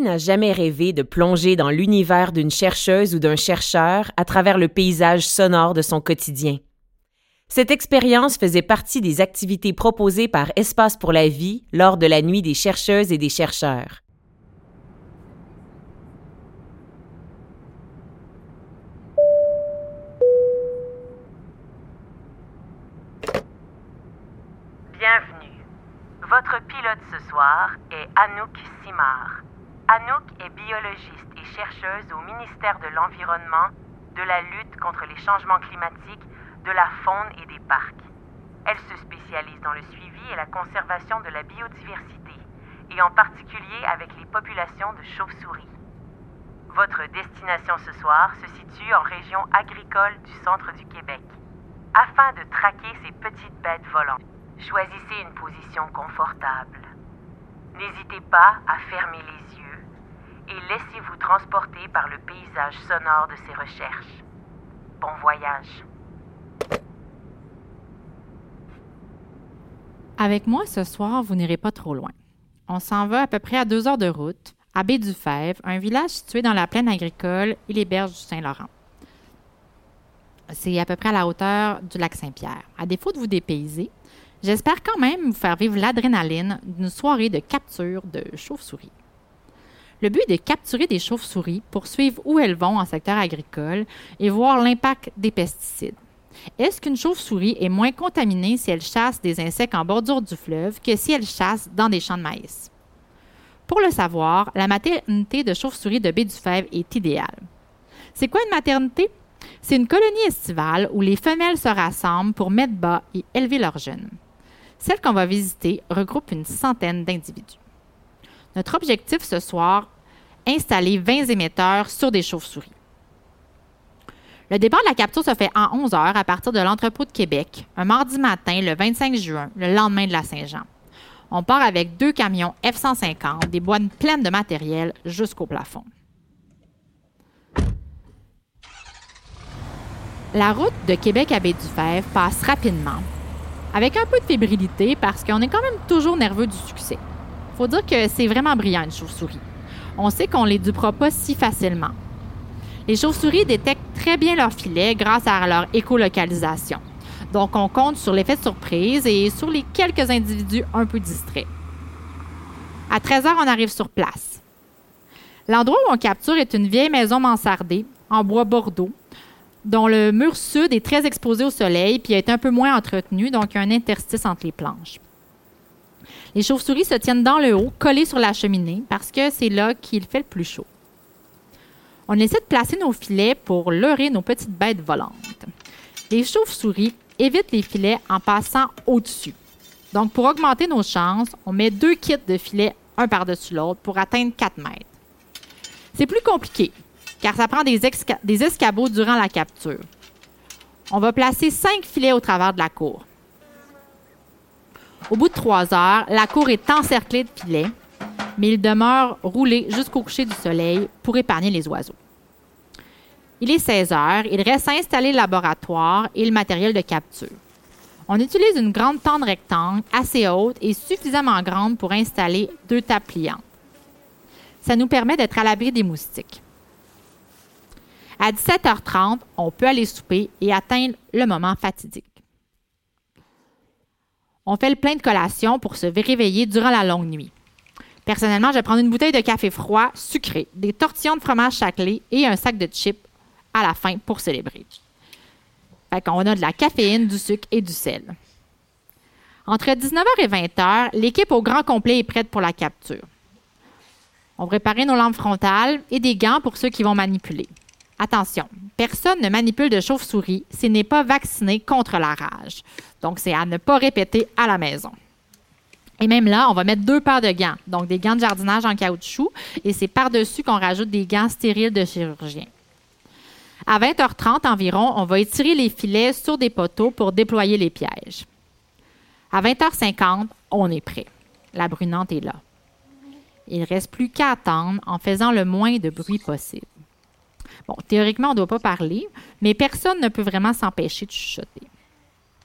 n'a jamais rêvé de plonger dans l'univers d'une chercheuse ou d'un chercheur à travers le paysage sonore de son quotidien? Cette expérience faisait partie des activités proposées par Espace pour la vie lors de la Nuit des chercheuses et des chercheurs. Bienvenue. Votre pilote ce soir est Anouk Simard. Anouk est biologiste et chercheuse au ministère de l'Environnement, de la lutte contre les changements climatiques, de la faune et des parcs. Elle se spécialise dans le suivi et la conservation de la biodiversité, et en particulier avec les populations de chauves-souris. Votre destination ce soir se situe en région agricole du centre du Québec. Afin de traquer ces petites bêtes volantes, choisissez une position confortable. N'hésitez pas à fermer les yeux et laissez-vous transporter par le paysage sonore de ces recherches. Bon voyage. Avec moi ce soir, vous n'irez pas trop loin. On s'en va à peu près à 2 heures de route, à Baie-du-Fèvre, un village situé dans la plaine agricole et les berges du Saint-Laurent. C'est à peu près à la hauteur du lac Saint-Pierre. À défaut de vous dépayser, j'espère quand même vous faire vivre l'adrénaline d'une soirée de capture de chauves-souris. Le but est de capturer des chauves-souris pour suivre où elles vont en secteur agricole et voir l'impact des pesticides. Est-ce qu'une chauve-souris est moins contaminée si elle chasse des insectes en bordure du fleuve que si elle chasse dans des champs de maïs? Pour le savoir, la maternité de chauves-souris de Baie-du-Fèvre est idéale. C'est quoi une maternité? C'est une colonie estivale où les femelles se rassemblent pour mettre bas et élever leurs jeunes. Celle qu'on va visiter regroupe une centaine d'individus. Notre objectif ce soir, installer 20 émetteurs sur des chauves-souris. Le départ de la capture se fait en 11 heures à partir de l'entrepôt de Québec, un mardi matin, le 25 juin, le lendemain de la Saint-Jean. On part avec 2 camions F-150, des boîtes pleines de matériel jusqu'au plafond. La route de Québec à Baie-du-Fèvre passe rapidement, avec un peu de fébrilité parce qu'on est quand même toujours nerveux du succès. Il faut dire que c'est vraiment brillant, une chauve-souris. On sait qu'on ne les dupera pas si facilement. Les chauves-souris détectent très bien leur filet grâce à leur écolocalisation. Donc, on compte sur l'effet de surprise et sur les quelques individus un peu distraits. À 13 heures, on arrive sur place. L'endroit où on capture est une vieille maison mansardée en bois bordeaux, dont le mur sud est très exposé au soleil puis est un peu moins entretenu, donc il y a un interstice entre les planches. Les chauves-souris se tiennent dans le haut, collées sur la cheminée, parce que c'est là qu'il fait le plus chaud. On essaie de placer nos filets pour leurrer nos petites bêtes volantes. Les chauves-souris évitent les filets en passant au-dessus. Donc, pour augmenter nos chances, on met 2 kits de filets un par-dessus l'autre pour atteindre 4 mètres. C'est plus compliqué, car ça prend des escabeaux durant la capture. On va placer 5 filets au travers de la cour. Au bout de 3 heures, la cour est encerclée de filets, mais il demeure roulé jusqu'au coucher du soleil pour épargner les oiseaux. Il est 16 heures, il reste à installer le laboratoire et le matériel de capture. On utilise une grande tente rectangle assez haute et suffisamment grande pour installer 2 tables pliantes. Ça nous permet d'être à l'abri des moustiques. À 17h30, on peut aller souper et atteindre le moment fatidique. On fait le plein de collation pour se réveiller durant la longue nuit. Personnellement, je vais prendre une bouteille de café froid, sucré, des tortillons de fromage chaclé et un sac de chips à la fin pour célébrer. Fait qu'on a de la caféine, du sucre et du sel. Entre 19h et 20h, l'équipe au grand complet est prête pour la capture. On va préparer nos lampes frontales et des gants pour ceux qui vont manipuler. Attention, personne ne manipule de chauve-souris s'il n'est pas vacciné contre la rage. Donc, c'est à ne pas répéter à la maison. Et même là, on va mettre 2 paires de gants, donc des gants de jardinage en caoutchouc, et c'est par-dessus qu'on rajoute des gants stériles de chirurgien. À 20h30 environ, on va étirer les filets sur des poteaux pour déployer les pièges. À 20h50, on est prêt. La brunante est là. Il ne reste plus qu'à attendre en faisant le moins de bruit possible. Bon, théoriquement, on ne doit pas parler, mais personne ne peut vraiment s'empêcher de chuchoter.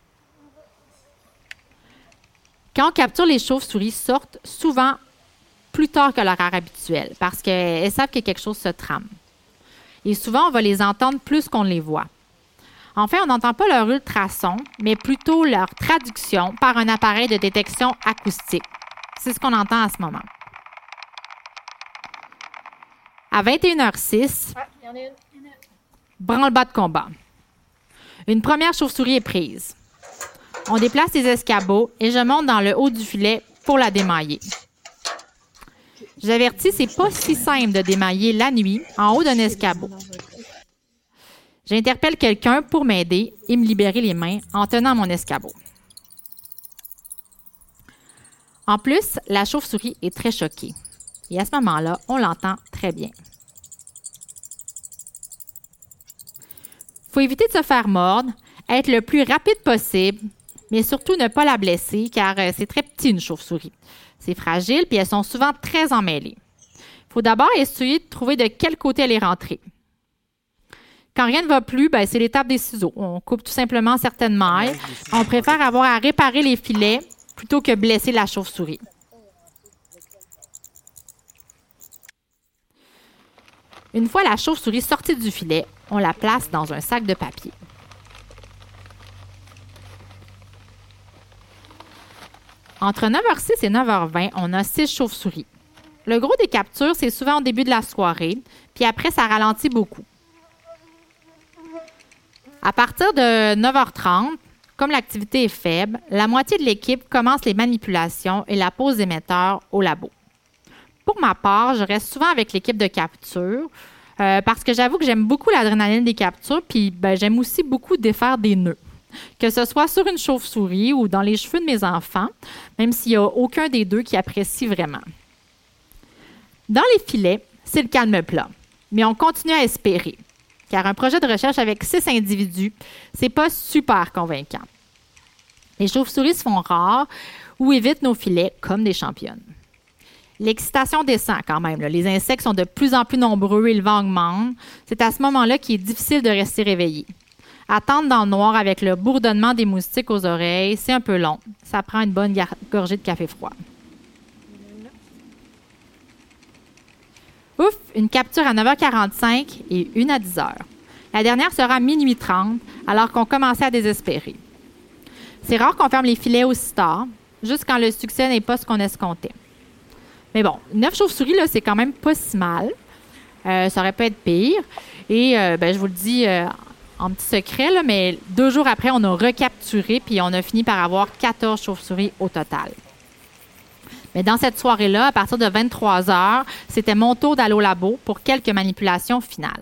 Quand on capture, les chauves-souris sortent souvent plus tard que l'horaire habituel parce qu'elles savent que quelque chose se trame. Et souvent, on va les entendre plus qu'on les voit. En fait, on n'entend pas leur ultrason, mais plutôt leur traduction par un appareil de détection acoustique. C'est ce qu'on entend à ce moment. À 21h06, branle-bas de combat. Une première chauve-souris est prise. On déplace les escabeaux et je monte dans le haut du filet pour la démailler. J'avertis, c'est pas si simple de démailler la nuit en haut d'un escabeau. J'interpelle quelqu'un pour m'aider et me libérer les mains en tenant mon escabeau. En plus, la chauve-souris est très choquée. Et à ce moment-là, on l'entend très bien. Il faut éviter de se faire mordre, être le plus rapide possible, mais surtout ne pas la blesser car c'est très petit une chauve-souris. C'est fragile puis elles sont souvent très emmêlées. Il faut d'abord essayer de trouver de quel côté elle est rentrée. Quand rien ne va plus, c'est l'étape des ciseaux. On coupe tout simplement certaines mailles. On préfère avoir à réparer les filets plutôt que blesser la chauve-souris. Une fois la chauve-souris sortie du filet, on la place dans un sac de papier. Entre 9h06 et 9h20, on a 6 chauves-souris. Le gros des captures, c'est souvent au début de la soirée, puis après, ça ralentit beaucoup. À partir de 9h30, comme l'activité est faible, la moitié de l'équipe commence les manipulations et la pose d'émetteurs au labo. Pour ma part, je reste souvent avec l'équipe de capture parce que j'avoue que j'aime beaucoup l'adrénaline des captures, puis j'aime aussi beaucoup défaire des nœuds. Que ce soit sur une chauve-souris ou dans les cheveux de mes enfants, même s'il n'y a aucun des deux qui apprécie vraiment. Dans les filets, c'est le calme plat, mais on continue à espérer, car un projet de recherche avec 6 individus, c'est pas super convaincant. Les chauves-souris se font rares ou évitent nos filets comme des championnes. L'excitation descend quand même. Les insectes sont de plus en plus nombreux et le vent augmente. C'est à ce moment-là qu'il est difficile de rester réveillé. Attendre dans le noir avec le bourdonnement des moustiques aux oreilles, c'est un peu long. Ça prend une bonne gorgée de café froid. Ouf, une capture à 9h45 et une à 10h. La dernière sera à minuit 30, alors qu'on commençait à désespérer. C'est rare qu'on ferme les filets aussi tard, juste quand le succès n'est pas ce qu'on escomptait. Mais bon, 9 chauves-souris, là, c'est quand même pas si mal. Ça aurait pu être pire. Et je vous le dis en petit secret, là, mais 2 jours après, on a recapturé puis on a fini par avoir 14 chauves-souris au total. Mais dans cette soirée-là, à partir de 23h, c'était mon tour d'aller au labo pour quelques manipulations finales.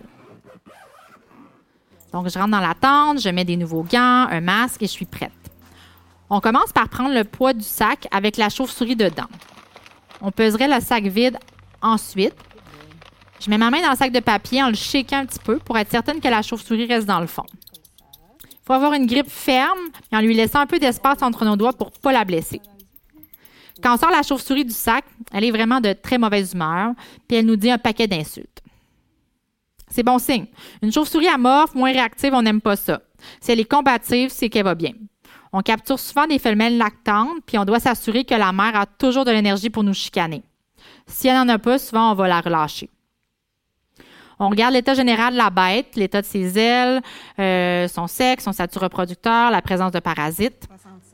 Donc, je rentre dans la tente, je mets des nouveaux gants, un masque et je suis prête. On commence par prendre le poids du sac avec la chauve-souris dedans. On peserait le sac vide ensuite. Je mets ma main dans le sac de papier en le shakeant un petit peu pour être certaine que la chauve-souris reste dans le fond. Il faut avoir une grippe ferme et en lui laissant un peu d'espace entre nos doigts pour ne pas la blesser. Quand on sort la chauve-souris du sac, elle est vraiment de très mauvaise humeur, puis elle nous dit un paquet d'insultes. C'est bon signe. Une chauve-souris amorphe, moins réactive, on n'aime pas ça. Si elle est combative, c'est qu'elle va bien. On capture souvent des femelles lactantes, puis on doit s'assurer que la mère a toujours de l'énergie pour nous chicaner. Si elle n'en a pas, souvent, on va la relâcher. On regarde l'état général de la bête, l'état de ses ailes, son sexe, son statut reproducteur, la présence de parasites.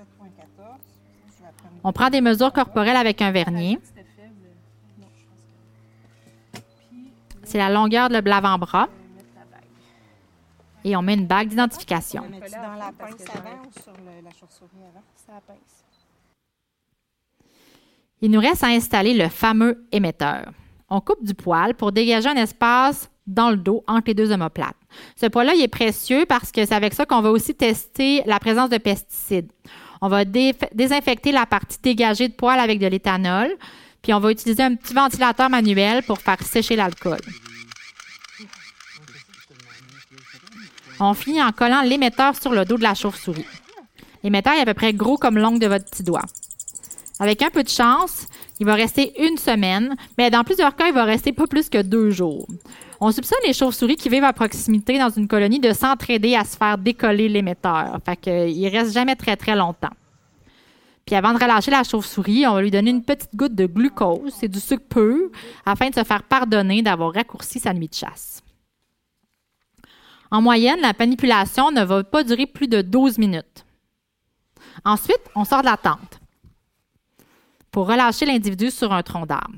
On prend des mesures corporelles avec un vernier. C'est la longueur de l'avant-bras. Et on met une bague d'identification. On met dans la pince avant ou sur la chauve-souris avant? C'est la pince. Il nous reste à installer le fameux émetteur. On coupe du poil pour dégager un espace dans le dos entre les 2 omoplates. Ce poil-là, il est précieux parce que c'est avec ça qu'on va aussi tester la présence de pesticides. On va désinfecter la partie dégagée de poil avec de l'éthanol, puis on va utiliser un petit ventilateur manuel pour faire sécher l'alcool. On finit en collant l'émetteur sur le dos de la chauve-souris. L'émetteur est à peu près gros comme l'ongle de votre petit doigt. Avec un peu de chance, il va rester 1 semaine, mais dans plusieurs cas, il va rester pas plus que 2 jours. On soupçonne les chauves-souris qui vivent à proximité dans une colonie de s'entraider à se faire décoller l'émetteur. Fait qu'il reste jamais très, très longtemps. Puis avant de relâcher la chauve-souris, on va lui donner une petite goutte de glucose, c'est du sucre pur, afin de se faire pardonner d'avoir raccourci sa nuit de chasse. En moyenne, la manipulation ne va pas durer plus de 12 minutes. Ensuite, on sort de la tente pour relâcher l'individu sur un tronc d'arbre.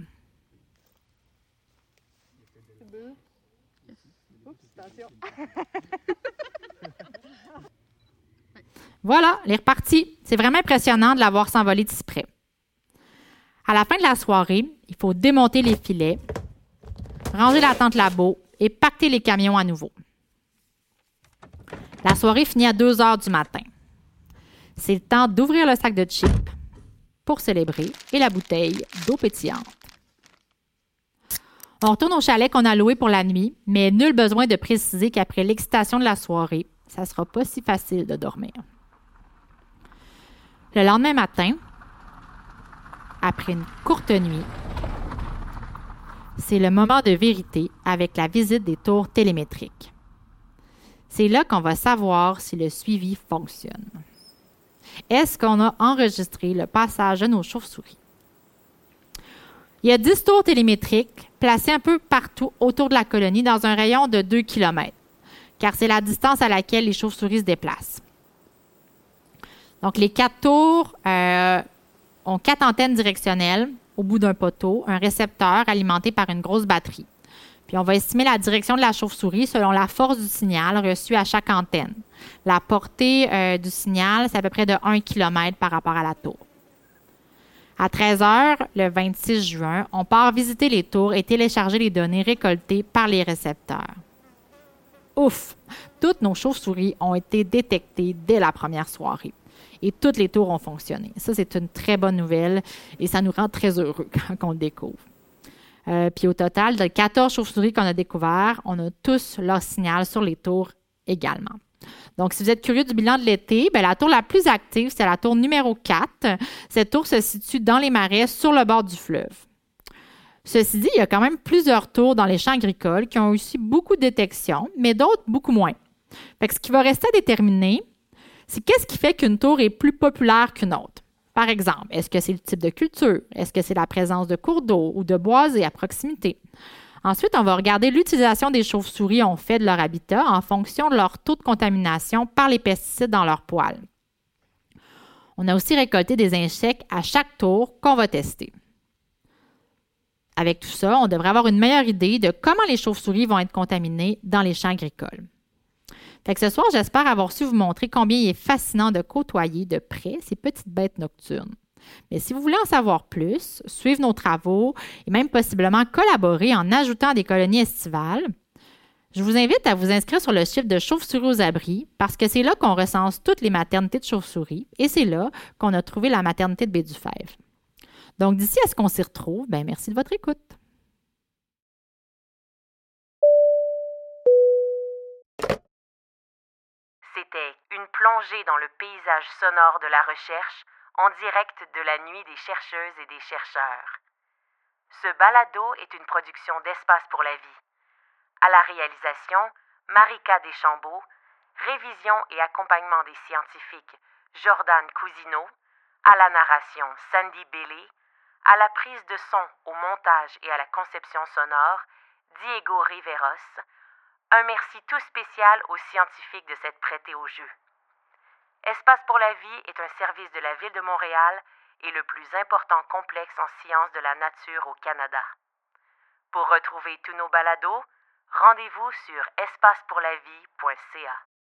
Voilà, il est reparti. C'est vraiment impressionnant de l'avoir s'envoler de si près. À la fin de la soirée, il faut démonter les filets, ranger la tente labo et pacter les camions à nouveau. La soirée finit à 2 heures du matin. C'est le temps d'ouvrir le sac de chips pour célébrer et la bouteille d'eau pétillante. On retourne au chalet qu'on a loué pour la nuit, mais nul besoin de préciser qu'après l'excitation de la soirée, ça ne sera pas si facile de dormir. Le lendemain matin, après une courte nuit, c'est le moment de vérité avec la visite des tours télémétriques. C'est là qu'on va savoir si le suivi fonctionne. Est-ce qu'on a enregistré le passage de nos chauves-souris? Il y a 10 tours télémétriques placées un peu partout autour de la colonie dans un rayon de 2 km, car c'est la distance à laquelle les chauves-souris se déplacent. Donc, les 4 tours ont 4 antennes directionnelles au bout d'un poteau, un récepteur alimenté par une grosse batterie. Puis, on va estimer la direction de la chauve-souris selon la force du signal reçu à chaque antenne. La portée du signal, c'est à peu près de 1 km par rapport à la tour. À 13 heures, le 26 juin, on part visiter les tours et télécharger les données récoltées par les récepteurs. Ouf! Toutes nos chauves-souris ont été détectées dès la première soirée. Et toutes les tours ont fonctionné. Ça, c'est une très bonne nouvelle et ça nous rend très heureux quand on le découvre. Puis au total, de 14 chauves-souris qu'on a découverts, on a tous leur signal sur les tours également. Donc, si vous êtes curieux du bilan de l'été, bien, la tour la plus active, c'est la tour numéro 4. Cette tour se situe dans les marais sur le bord du fleuve. Ceci dit, il y a quand même plusieurs tours dans les champs agricoles qui ont aussi beaucoup de détections, mais d'autres beaucoup moins. Fait que ce qui va rester à déterminer, c'est qu'est-ce qui fait qu'une tour est plus populaire qu'une autre. Par exemple, est-ce que c'est le type de culture? Est-ce que c'est la présence de cours d'eau ou de boisés à proximité? Ensuite, on va regarder l'utilisation des chauves-souris ont fait de leur habitat en fonction de leur taux de contamination par les pesticides dans leur poils. On a aussi récolté des insectes à chaque tour qu'on va tester. Avec tout ça, on devrait avoir une meilleure idée de comment les chauves-souris vont être contaminées dans les champs agricoles. Fait que ce soir, j'espère avoir su vous montrer combien il est fascinant de côtoyer de près ces petites bêtes nocturnes. Mais si vous voulez en savoir plus, suivre nos travaux et même possiblement collaborer en ajoutant des colonies estivales, je vous invite à vous inscrire sur le chiffre de chauves-souris aux abris parce que c'est là qu'on recense toutes les maternités de chauves-souris et c'est là qu'on a trouvé la maternité de Baie-du-Fèvre. Donc d'ici à ce qu'on s'y retrouve, bien merci de votre écoute. C'était une plongée dans le paysage sonore de la recherche en direct de la nuit des chercheuses et des chercheurs. Ce balado est une production d'Espace pour la vie. À la réalisation, Marika Deschambault, révision et accompagnement des scientifiques, Jordan Cousineau, à la narration, Sandy Bailey, à la prise de son, au montage et à la conception sonore, Diego Riveros. Un merci tout spécial aux scientifiques de s'être prêtés au jeu. Espace pour la vie est un service de la Ville de Montréal et le plus important complexe en sciences de la nature au Canada. Pour retrouver tous nos balados, rendez-vous sur espacepourlavie.ca.